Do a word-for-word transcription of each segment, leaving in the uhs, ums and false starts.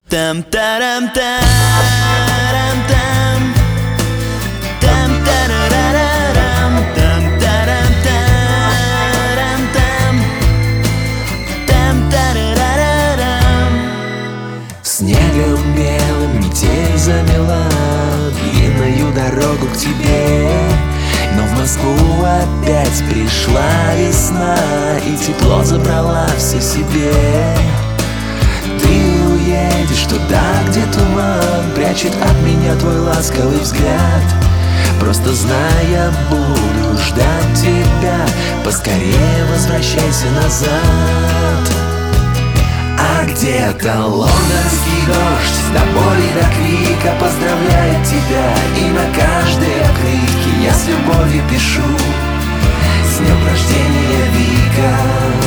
Там тарам тарам там там тарарарам там тарам тарам там там тарарарам. Снегом белым метель замела длинную дорогу к тебе, но в Москву опять пришла весна и тепло забрала все себе. Ты уедешь туда, где туман прячет от меня твой ласковый взгляд. Просто знай, я буду ждать тебя, поскорее возвращайся назад. А где-то лондонский дождь до боли, до крика поздравляет тебя, и на каждой открытке я с любовью пишу: с днем рождения, Вика.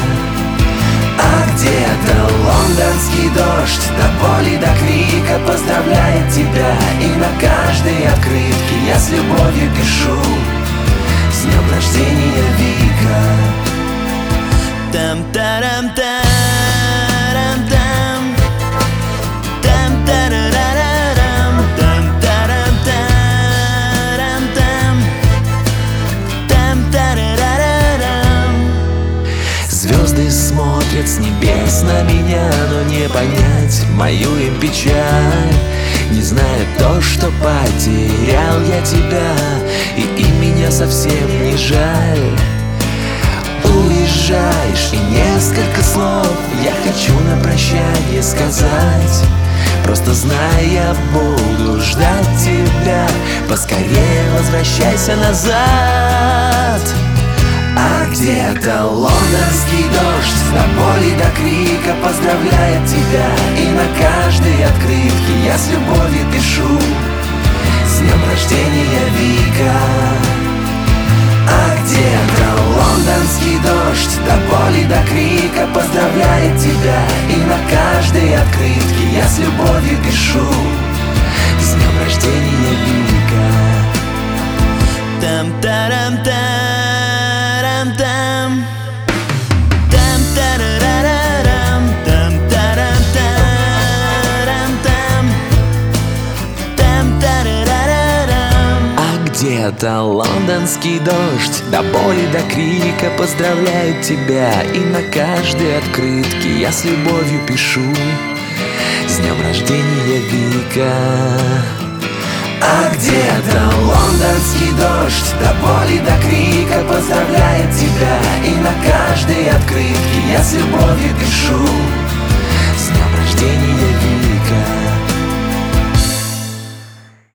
А где-то лондонский дождь до боли, до крика поздравляет тебя, и на каждой открытке я с любовью пишу: с днем рождения, Вика. Там тарам тарам там там тарарарам там тарам тарам там там тарарарам. Звезды смотрят с небес на меня, но не понять мою им печаль. Не знаю то, что потерял я тебя, и им меня совсем не жаль. Уезжаешь, и несколько слов я хочу на прощание сказать. Просто знай, я буду ждать тебя, поскорее возвращайся назад. А где-то лондонский дождь до боли, до крика поздравляет тебя, и на каждой открытке я с любовью пишу: с днем рождения, Вика. А где-то лондонский дождь до боли, до крика поздравляет тебя, и на каждой открытке я с любовью пишу: с днем рождения, Вика. Там тарам тарам там там тарарарам там тарам тарам там там тарарарам. А где-то лондонский дождь до боли, до крика поздравляет тебя, и на каждой открытке я с любовью пишу: с днем рождения, Вика. А где-то лондонский дождь до боли, до крика поздравляет тебя, и на каждой открытке я с любовью пишу: с днем рождения, Вика.